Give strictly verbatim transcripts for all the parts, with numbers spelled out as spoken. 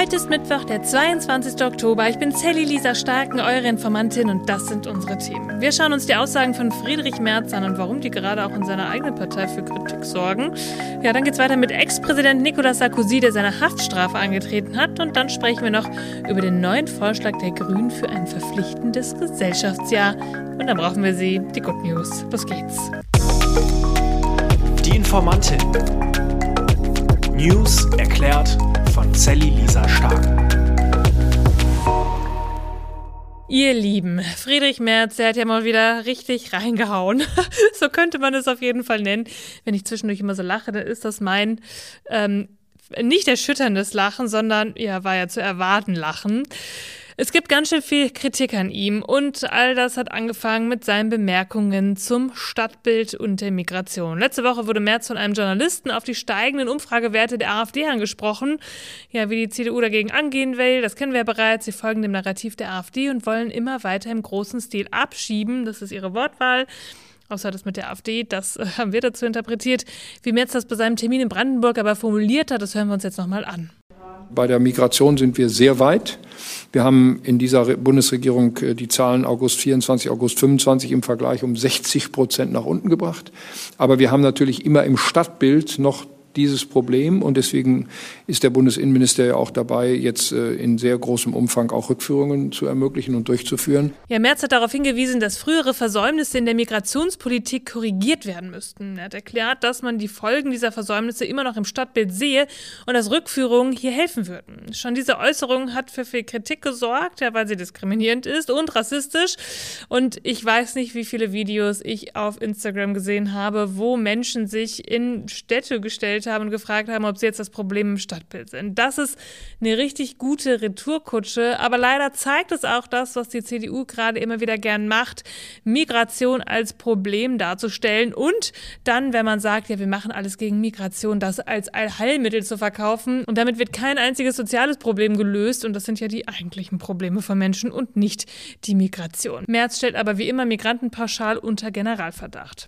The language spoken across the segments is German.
Heute ist Mittwoch, der zweiundzwanzigster Oktober. Ich bin Sally Lisa Starken, eure Informantin, und das sind unsere Themen. Wir schauen uns die Aussagen von Friedrich Merz an und warum die gerade auch in seiner eigenen Partei für Kritik sorgen. Ja, dann geht's weiter mit Ex-Präsident Nicolas Sarkozy, der seine Haftstrafe angetreten hat. Und dann sprechen wir noch über den neuen Vorschlag der Grünen für ein verpflichtendes Gesellschaftsjahr. Und dann brauchen wir sie, die Good News. Los geht's. Die Informantin. News erklärt von Sally Lisa Starken. Ihr Lieben, Friedrich Merz, der hat ja mal wieder richtig reingehauen. So könnte man es auf jeden Fall nennen. Wenn ich zwischendurch immer so lache, dann ist das mein ähm, nicht erschütterndes Lachen, sondern, ja, war ja zu erwarten, Lachen. Es gibt ganz schön viel Kritik an ihm und all das hat angefangen mit seinen Bemerkungen zum Stadtbild und der Migration. Letzte Woche wurde Merz von einem Journalisten auf die steigenden Umfragewerte der AfD angesprochen. Ja, wie die C D U dagegen angehen will, das kennen wir ja bereits. Sie folgen dem Narrativ der AfD und wollen immer weiter im großen Stil abschieben. Das ist ihre Wortwahl. Außer das mit der AfD, das äh, haben wir dazu interpretiert. Wie Merz das bei seinem Termin in Brandenburg aber formuliert hat, das hören wir uns jetzt nochmal an. Bei der Migration sind wir sehr weit. Wir haben in dieser Bundesregierung die Zahlen August vierundzwanzig, August fünfundzwanzig im Vergleich um sechzig Prozent nach unten gebracht. Aber wir haben natürlich immer im Stadtbild noch dieses Problem und deswegen ist der Bundesinnenminister ja auch dabei, jetzt in sehr großem Umfang auch Rückführungen zu ermöglichen und durchzuführen. Ja, Merz hat darauf hingewiesen, dass frühere Versäumnisse in der Migrationspolitik korrigiert werden müssten. Er hat erklärt, dass man die Folgen dieser Versäumnisse immer noch im Stadtbild sehe und dass Rückführungen hier helfen würden. Schon diese Äußerung hat für viel Kritik gesorgt, ja, weil sie diskriminierend ist und rassistisch. Und ich weiß nicht, wie viele Videos ich auf Instagram gesehen habe, wo Menschen sich in Städte gestellt haben und gefragt haben, ob sie jetzt das Problem im Stadtbild sind. Das ist eine richtig gute Retourkutsche, aber leider zeigt es auch das, was die C D U gerade immer wieder gern macht, Migration als Problem darzustellen und dann, wenn man sagt, ja, wir machen alles gegen Migration, das als Allheilmittel zu verkaufen und damit wird kein einziges soziales Problem gelöst und das sind ja die eigentlichen Probleme von Menschen und nicht die Migration. Merz stellt aber wie immer Migranten pauschal unter Generalverdacht.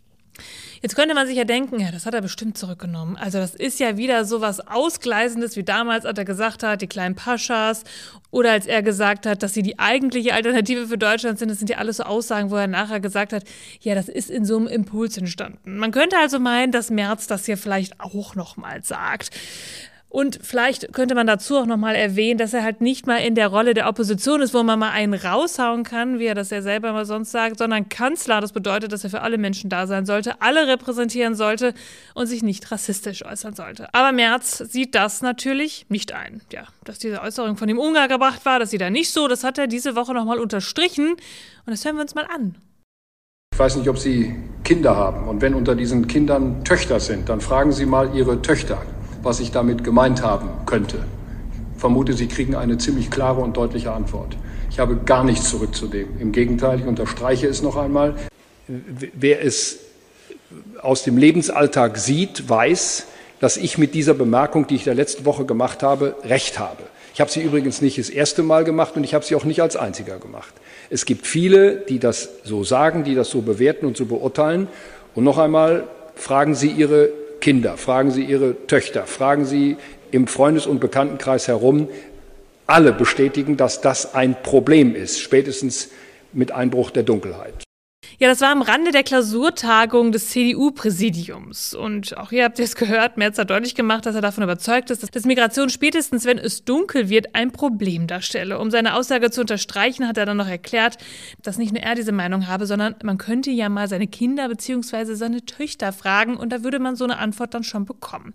Jetzt könnte man sich ja denken, ja, das hat er bestimmt zurückgenommen. Also das ist ja wieder so was Ausgleisendes wie damals, als er gesagt hat, die kleinen Paschas oder als er gesagt hat, dass sie die eigentliche Alternative für Deutschland sind. Das sind ja alles so Aussagen, wo er nachher gesagt hat, ja, das ist in so einem Impuls entstanden. Man könnte also meinen, dass Merz das hier vielleicht auch nochmal sagt. Und vielleicht könnte man dazu auch nochmal erwähnen, dass er halt nicht mal in der Rolle der Opposition ist, wo man mal einen raushauen kann, wie er das ja selber mal sonst sagt, sondern Kanzler. Das bedeutet, dass er für alle Menschen da sein sollte, alle repräsentieren sollte und sich nicht rassistisch äußern sollte. Aber Merz sieht das natürlich nicht ein. Ja, dass diese Äußerung von ihm unangebracht war, das sieht er nicht so. Das hat er diese Woche nochmal unterstrichen. Und das hören wir uns mal an. Ich weiß nicht, ob Sie Kinder haben. Und wenn unter diesen Kindern Töchter sind, dann fragen Sie mal Ihre Töchter, was ich damit gemeint haben könnte. Ich vermute, Sie kriegen eine ziemlich klare und deutliche Antwort. Ich habe gar nichts zurückzunehmen. Im Gegenteil, ich unterstreiche es noch einmal. Wer es aus dem Lebensalltag sieht, weiß, dass ich mit dieser Bemerkung, die ich der letzten Woche gemacht habe, recht habe. Ich habe sie übrigens nicht das erste Mal gemacht und ich habe sie auch nicht als einziger gemacht. Es gibt viele, die das so sagen, die das so bewerten und so beurteilen. Und noch einmal, fragen Sie Ihre Kinder, fragen Sie Ihre Töchter, fragen Sie im Freundes- und Bekanntenkreis herum. Alle bestätigen, dass das ein Problem ist, spätestens mit Einbruch der Dunkelheit. Ja, das war am Rande der Klausurtagung des C D U-Präsidiums. Und auch hier habt ihr es gehört, Merz hat deutlich gemacht, dass er davon überzeugt ist, dass Migration spätestens, wenn es dunkel wird, ein Problem darstelle. Um seine Aussage zu unterstreichen, hat er dann noch erklärt, dass nicht nur er diese Meinung habe, sondern man könnte ja mal seine Kinder bzw. seine Töchter fragen und da würde man so eine Antwort dann schon bekommen.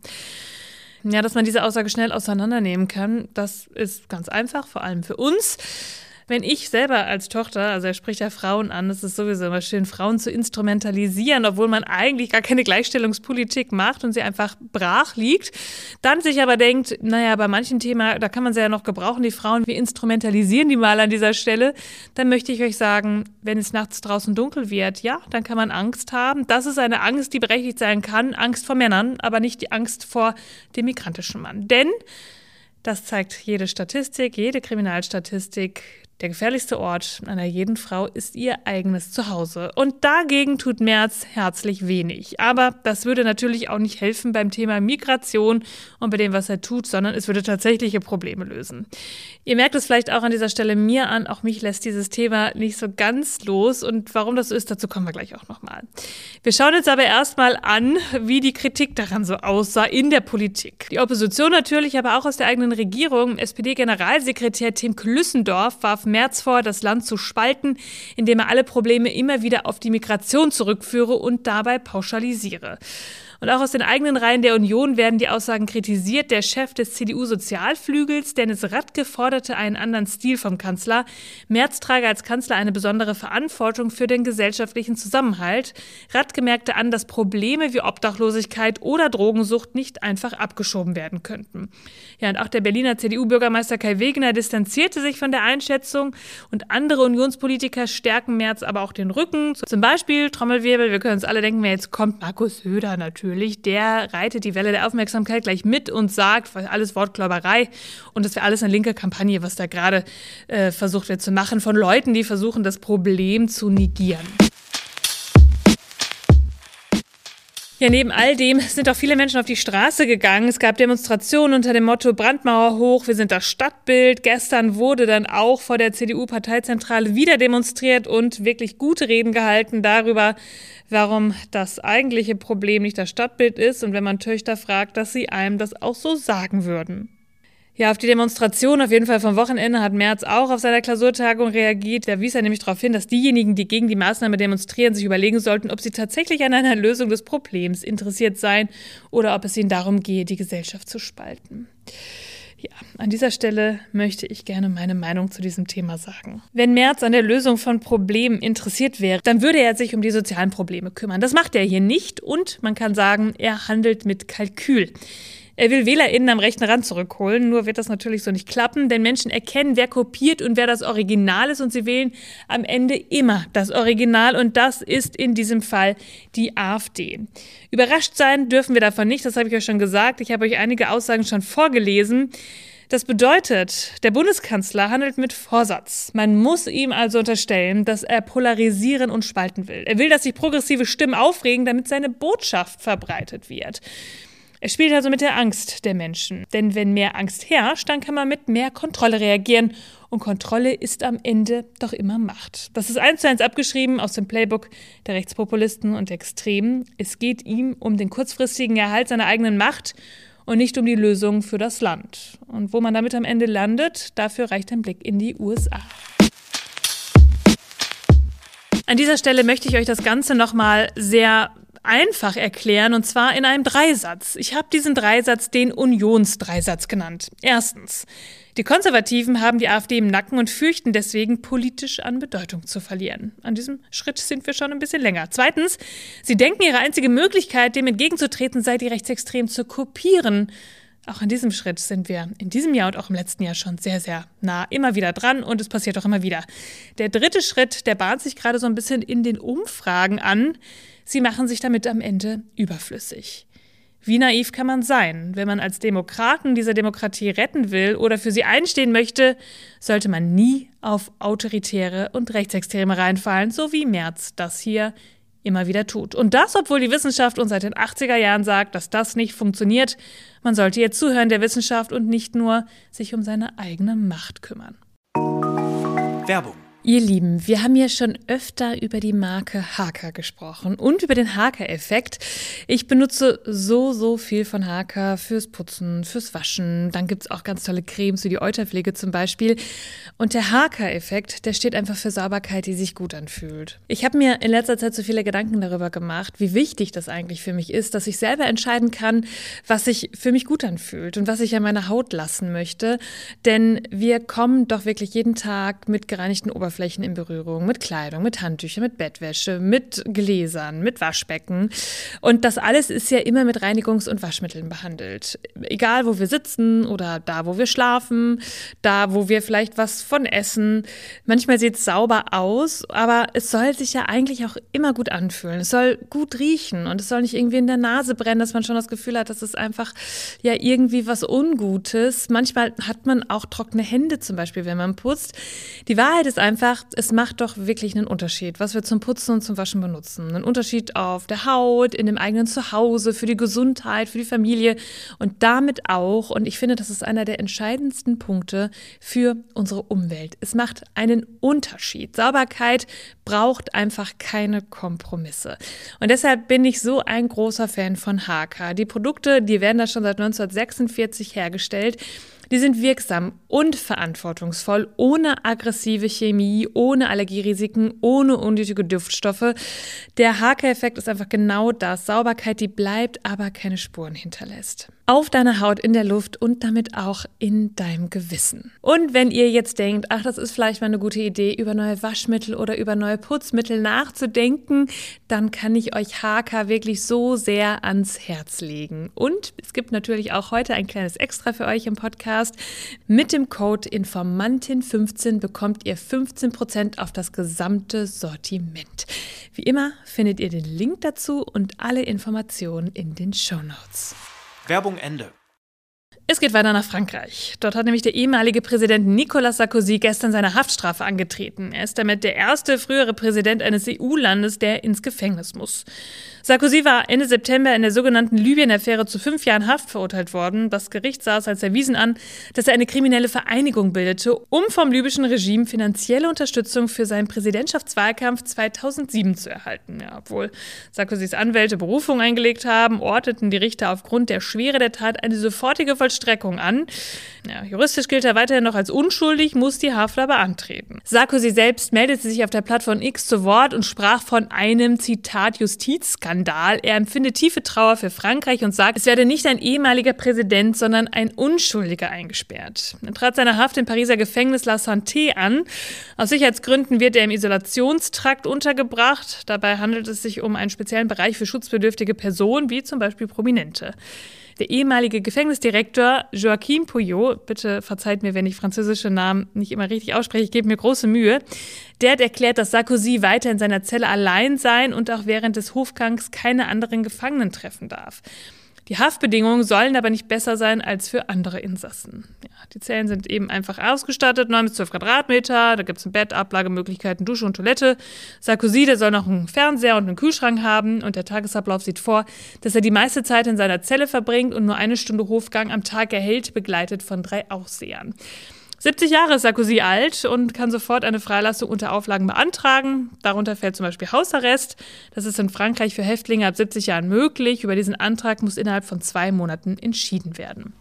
Ja, dass man diese Aussage schnell auseinandernehmen kann, das ist ganz einfach, vor allem für uns. Wenn ich selber als Tochter, also er spricht ja Frauen an, es ist sowieso immer schön, Frauen zu instrumentalisieren, obwohl man eigentlich gar keine Gleichstellungspolitik macht und sie einfach brach liegt, dann sich aber denkt, naja, bei manchen Themen, da kann man sie ja noch gebrauchen, die Frauen, wir instrumentalisieren die mal an dieser Stelle, dann möchte ich euch sagen, wenn es nachts draußen dunkel wird, ja, dann kann man Angst haben. Das ist eine Angst, die berechtigt sein kann, Angst vor Männern, aber nicht die Angst vor dem migrantischen Mann. Denn, das zeigt jede Statistik, jede Kriminalstatistik, Der gefährlichste Ort einer jeden Frau ist ihr eigenes Zuhause. Und dagegen tut Merz herzlich wenig. Aber das würde natürlich auch nicht helfen beim Thema Migration und bei dem, was er tut, sondern es würde tatsächliche Probleme lösen. Ihr merkt es vielleicht auch an dieser Stelle mir an, auch mich lässt dieses Thema nicht so ganz los. Und warum das so ist, dazu kommen wir gleich auch nochmal. Wir schauen uns aber erstmal an, wie die Kritik daran so aussah in der Politik. Die Opposition natürlich, aber auch aus der eigenen Regierung. S P D-Generalsekretär Tim Klüssendorf warf Merz vor, das Land zu spalten, indem er alle Probleme immer wieder auf die Migration zurückführe und dabei pauschalisiere. Und auch aus den eigenen Reihen der Union werden die Aussagen kritisiert. Der Chef des C D U-Sozialflügels, Dennis Radke, forderte einen anderen Stil vom Kanzler. Merz trage als Kanzler eine besondere Verantwortung für den gesellschaftlichen Zusammenhalt. Radke merkte an, dass Probleme wie Obdachlosigkeit oder Drogensucht nicht einfach abgeschoben werden könnten. Ja, und auch der Berliner C D U-Bürgermeister Kai Wegener distanzierte sich von der Einschätzung. Und andere Unionspolitiker stärken Merz aber auch den Rücken. Zum Beispiel, Trommelwirbel, wir können uns alle denken, wer jetzt kommt, Markus Söder natürlich. Der reitet die Welle der Aufmerksamkeit gleich mit und sagt, alles Wortklauberei und das wäre alles eine linke Kampagne, was da gerade äh, versucht wird zu machen von Leuten, die versuchen, das Problem zu negieren. Ja, neben all dem sind auch viele Menschen auf die Straße gegangen. Es gab Demonstrationen unter dem Motto Brandmauer hoch, wir sind das Stadtbild. Gestern wurde dann auch vor der C D U-Parteizentrale wieder demonstriert und wirklich gute Reden gehalten darüber, warum das eigentliche Problem nicht das Stadtbild ist und wenn man Töchter fragt, dass sie einem das auch so sagen würden. Ja, auf die Demonstration auf jeden Fall vom Wochenende hat Merz auch auf seiner Klausurtagung reagiert. Da wies er nämlich darauf hin, dass diejenigen, die gegen die Maßnahme demonstrieren, sich überlegen sollten, ob sie tatsächlich an einer Lösung des Problems interessiert seien oder ob es ihnen darum gehe, die Gesellschaft zu spalten. Ja, an dieser Stelle möchte ich gerne meine Meinung zu diesem Thema sagen. Wenn Merz an der Lösung von Problemen interessiert wäre, dann würde er sich um die sozialen Probleme kümmern. Das macht er hier nicht und man kann sagen, er handelt mit Kalkül. Er will WählerInnen am rechten Rand zurückholen, nur wird das natürlich so nicht klappen, denn Menschen erkennen, wer kopiert und wer das Original ist und sie wählen am Ende immer das Original und das ist in diesem Fall die AfD. Überrascht sein dürfen wir davon nicht, das habe ich euch schon gesagt. Ich habe euch einige Aussagen schon vorgelesen. Das bedeutet, der Bundeskanzler handelt mit Vorsatz. Man muss ihm also unterstellen, dass er polarisieren und spalten will. Er will, dass sich progressive Stimmen aufregen, damit seine Botschaft verbreitet wird. Er spielt also mit der Angst der Menschen. Denn wenn mehr Angst herrscht, dann kann man mit mehr Kontrolle reagieren. Und Kontrolle ist am Ende doch immer Macht. Das ist eins zu eins abgeschrieben aus dem Playbook der Rechtspopulisten und Extremen. Es geht ihm um den kurzfristigen Erhalt seiner eigenen Macht und nicht um die Lösung für das Land. Und wo man damit am Ende landet, dafür reicht ein Blick in die U S A. An dieser Stelle möchte ich euch das Ganze nochmal sehr einfach erklären, und zwar in einem Dreisatz. Ich habe diesen Dreisatz den Unionsdreisatz genannt. Erstens, die Konservativen haben die AfD im Nacken und fürchten deswegen, politisch an Bedeutung zu verlieren. An diesem Schritt sind wir schon ein bisschen länger. Zweitens, sie denken, ihre einzige Möglichkeit, dem entgegenzutreten, sei, die Rechtsextremen zu kopieren. Auch an diesem Schritt sind wir in diesem Jahr und auch im letzten Jahr schon sehr, sehr nah immer wieder dran und es passiert auch immer wieder. Der dritte Schritt, der bahnt sich gerade so ein bisschen in den Umfragen an. Sie machen sich damit am Ende überflüssig. Wie naiv kann man sein? Wenn man als Demokraten diese Demokratie retten will oder für sie einstehen möchte, sollte man nie auf Autoritäre und Rechtsextreme reinfallen, so wie Merz das hier immer wieder tut. Und das, obwohl die Wissenschaft uns seit den achtziger Jahren sagt, dass das nicht funktioniert. Man sollte ihr zuhören der Wissenschaft und nicht nur sich um seine eigene Macht kümmern. Werbung. Ihr Lieben, wir haben ja schon öfter über die Marke Haaker gesprochen und über den Haaker-Effekt. Ich benutze so, so viel von Haaker fürs Putzen, fürs Waschen. Dann gibt's auch ganz tolle Cremes wie die Euterpflege zum Beispiel. Und der Haaker-Effekt, der steht einfach für Sauberkeit, die sich gut anfühlt. Ich habe mir in letzter Zeit so viele Gedanken darüber gemacht, wie wichtig das eigentlich für mich ist, dass ich selber entscheiden kann, was sich für mich gut anfühlt und was ich an meiner Haut lassen möchte. Denn wir kommen doch wirklich jeden Tag mit gereinigten Oberflächen Oberflächen in Berührung, mit Kleidung, mit Handtüchern, mit Bettwäsche, mit Gläsern, mit Waschbecken. Und das alles ist ja immer mit Reinigungs- und Waschmitteln behandelt. Egal, wo wir sitzen oder da, wo wir schlafen, da, wo wir vielleicht was von essen. Manchmal sieht es sauber aus, aber es soll sich ja eigentlich auch immer gut anfühlen. Es soll gut riechen und es soll nicht irgendwie in der Nase brennen, dass man schon das Gefühl hat, das ist einfach ja irgendwie was Ungutes. Manchmal hat man auch trockene Hände zum Beispiel, wenn man putzt. Die Wahrheit ist einfach, es macht doch wirklich einen Unterschied, was wir zum Putzen und zum Waschen benutzen. Einen Unterschied auf der Haut, in dem eigenen Zuhause, für die Gesundheit, für die Familie und damit auch, und ich finde, das ist einer der entscheidendsten Punkte für unsere Umwelt. Es macht einen Unterschied. Sauberkeit braucht einfach keine Kompromisse. Und deshalb bin ich so ein großer Fan von H K. Die Produkte, die werden da schon seit neunzehnhundertsechsundvierzig hergestellt. Die sind wirksam und verantwortungsvoll, ohne aggressive Chemie, ohne Allergierisiken, ohne unnötige Duftstoffe. Der H K-Effekt ist einfach genau das. Sauberkeit, die bleibt, aber keine Spuren hinterlässt. Auf deiner Haut, in der Luft und damit auch in deinem Gewissen. Und wenn ihr jetzt denkt, ach, das ist vielleicht mal eine gute Idee, über neue Waschmittel oder über neue Putzmittel nachzudenken, dann kann ich euch H K wirklich so sehr ans Herz legen. Und es gibt natürlich auch heute ein kleines Extra für euch im Podcast. Mit dem Code Informantin fünfzehn bekommt ihr fünfzehn Prozent auf das gesamte Sortiment. Wie immer findet ihr den Link dazu und alle Informationen in den Shownotes. Werbung Ende. Es geht weiter nach Frankreich. Dort hat nämlich der ehemalige Präsident Nicolas Sarkozy gestern seine Haftstrafe angetreten. Er ist damit der erste frühere Präsident eines E U-Landes, der ins Gefängnis muss. Sarkozy war Ende September in der sogenannten Libyen-Affäre zu fünf Jahren Haft verurteilt worden. Das Gericht sah es als erwiesen an, dass er eine kriminelle Vereinigung bildete, um vom libyschen Regime finanzielle Unterstützung für seinen Präsidentschaftswahlkampf zweitausendsieben zu erhalten. Ja, obwohl Sarkozys Anwälte Berufung eingelegt haben, ordneten die Richter aufgrund der Schwere der Tat eine sofortige Vollstreckung an. Ja, juristisch gilt er weiterhin noch als unschuldig, muss die Haft aber antreten. Sarkozy selbst meldete sich auf der Plattform X zu Wort und sprach von einem, Zitat, Justizskandal. Er empfindet tiefe Trauer für Frankreich und sagt, es werde nicht ein ehemaliger Präsident, sondern ein Unschuldiger eingesperrt. Er trat seine Haft im Pariser Gefängnis La Santé an. Aus Sicherheitsgründen wird er im Isolationstrakt untergebracht. Dabei handelt es sich um einen speziellen Bereich für schutzbedürftige Personen, wie zum Beispiel Prominente. Der ehemalige Gefängnisdirektor Joachim Pouillot, bitte verzeiht mir, wenn ich französische Namen nicht immer richtig ausspreche, ich gebe mir große Mühe, der hat erklärt, dass Sarkozy weiter in seiner Zelle allein sein und auch während des Hofgangs keine anderen Gefangenen treffen darf. Die Haftbedingungen sollen aber nicht besser sein als für andere Insassen. Ja, die Zellen sind eben einfach ausgestattet, neun bis zwölf Quadratmeter, da gibt es ein Bett, Ablagemöglichkeiten, Dusche und Toilette. Sarkozy, der soll noch einen Fernseher und einen Kühlschrank haben und der Tagesablauf sieht vor, dass er die meiste Zeit in seiner Zelle verbringt und nur eine Stunde Hofgang am Tag erhält, begleitet von drei Aufsehern. siebzig Jahre ist Sarkozy alt und kann sofort eine Freilassung unter Auflagen beantragen. Darunter fällt zum Beispiel Hausarrest. Das ist in Frankreich für Häftlinge ab siebzig Jahren möglich. Über diesen Antrag muss innerhalb von zwei Monaten entschieden werden.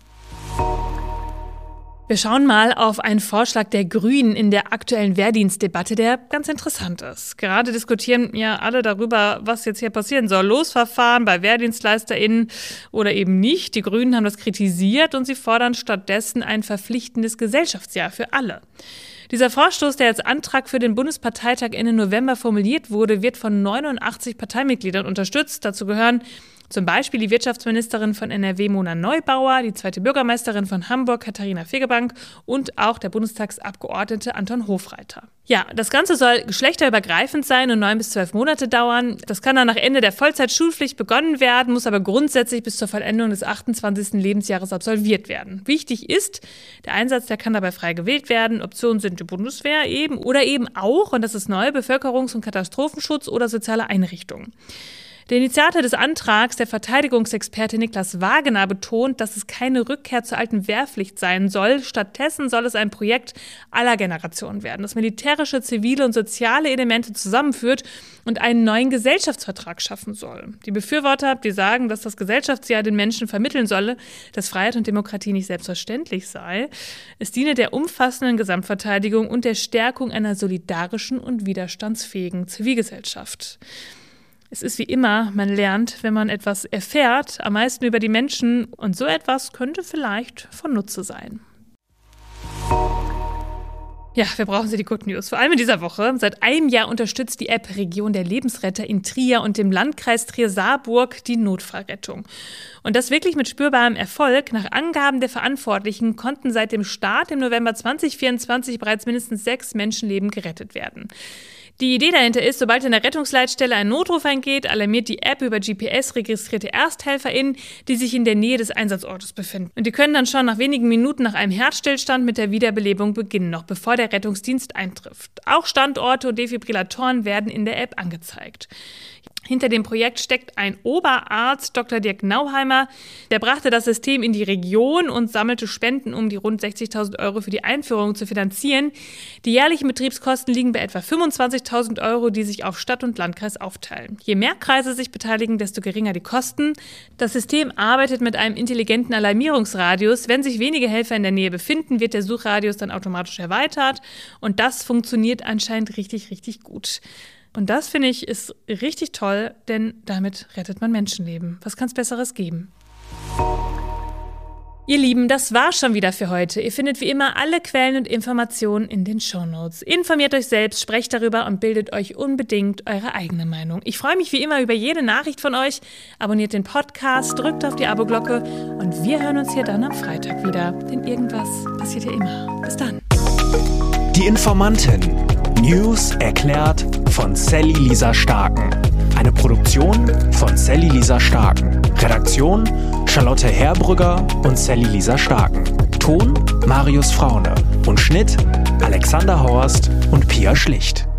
Wir schauen mal auf einen Vorschlag der Grünen in der aktuellen Wehrdienstdebatte, der ganz interessant ist. Gerade diskutieren ja alle darüber, was jetzt hier passieren soll. Losverfahren bei WehrdienstleisterInnen oder eben nicht. Die Grünen haben das kritisiert und sie fordern stattdessen ein verpflichtendes Gesellschaftsjahr für alle. Dieser Vorstoß, der als Antrag für den Bundesparteitag Ende November formuliert wurde, wird von neunundachtzig Parteimitgliedern unterstützt. Dazu gehören zum Beispiel die Wirtschaftsministerin von N R W, Mona Neubauer, die zweite Bürgermeisterin von Hamburg, Katharina Fegebank und auch der Bundestagsabgeordnete Anton Hofreiter. Ja, das Ganze soll geschlechterübergreifend sein und neun bis zwölf Monate dauern. Das kann dann nach Ende der Vollzeitschulpflicht begonnen werden, muss aber grundsätzlich bis zur Vollendung des achtundzwanzigsten Lebensjahres absolviert werden. Wichtig ist, der Einsatz, der kann dabei frei gewählt werden. Optionen sind die Bundeswehr eben oder eben auch, und das ist neu, Bevölkerungs- und Katastrophenschutz oder soziale Einrichtungen. Der Initiator des Antrags, der Verteidigungsexperte Niklas Wagener, betont, dass es keine Rückkehr zur alten Wehrpflicht sein soll. Stattdessen soll es ein Projekt aller Generationen werden, das militärische, zivile und soziale Elemente zusammenführt und einen neuen Gesellschaftsvertrag schaffen soll. Die Befürworter, die sagen, dass das Gesellschaftsjahr den Menschen vermitteln solle, dass Freiheit und Demokratie nicht selbstverständlich sei. Es diene der umfassenden Gesamtverteidigung und der Stärkung einer solidarischen und widerstandsfähigen Zivilgesellschaft. Es ist wie immer, man lernt, wenn man etwas erfährt, am meisten über die Menschen, und so etwas könnte vielleicht von Nutze sein. Ja, wir brauchen sie, die Good News. Vor allem in dieser Woche. Seit einem Jahr unterstützt die App Region der Lebensretter in Trier und dem Landkreis Trier-Saarburg die Notfallrettung. Und das wirklich mit spürbarem Erfolg. Nach Angaben der Verantwortlichen konnten seit dem Start im November zwanzig vierundzwanzig bereits mindestens sechs Menschenleben gerettet werden. Die Idee dahinter ist, sobald in der Rettungsleitstelle ein Notruf eingeht, alarmiert die App über G P S registrierte ErsthelferInnen, die sich in der Nähe des Einsatzortes befinden. Und die können dann schon nach wenigen Minuten nach einem Herzstillstand mit der Wiederbelebung beginnen, noch bevor der Rettungsdienst eintrifft. Auch Standorte und Defibrillatoren werden in der App angezeigt. Hinter dem Projekt steckt ein Oberarzt, Doktor Dirk Nauheimer. Der brachte das System in die Region und sammelte Spenden, um die rund sechzigtausend Euro für die Einführung zu finanzieren. Die jährlichen Betriebskosten liegen bei etwa fünfundzwanzigtausend Euro, die sich auf Stadt und Landkreis aufteilen. Je mehr Kreise sich beteiligen, desto geringer die Kosten. Das System arbeitet mit einem intelligenten Alarmierungsradius. Wenn sich wenige Helfer in der Nähe befinden, wird der Suchradius dann automatisch erweitert. Und das funktioniert anscheinend richtig, richtig gut. Und das, finde ich, ist richtig toll, denn damit rettet man Menschenleben. Was kann es Besseres geben? Ihr Lieben, das war schon wieder für heute. Ihr findet wie immer alle Quellen und Informationen in den Shownotes. Informiert euch selbst, sprecht darüber und bildet euch unbedingt eure eigene Meinung. Ich freue mich wie immer über jede Nachricht von euch. Abonniert den Podcast, drückt auf die Abo-Glocke und wir hören uns hier dann am Freitag wieder. Denn irgendwas passiert ja immer. Bis dann. Die Informantin. News erklärt von Sally Lisa Starken. Eine Produktion von Sally Lisa Starken. Redaktion Charlotte Herbrügger und Sally Lisa Starken. Ton Marius Fraune und Schnitt Alexander Horst und Pia Schlicht.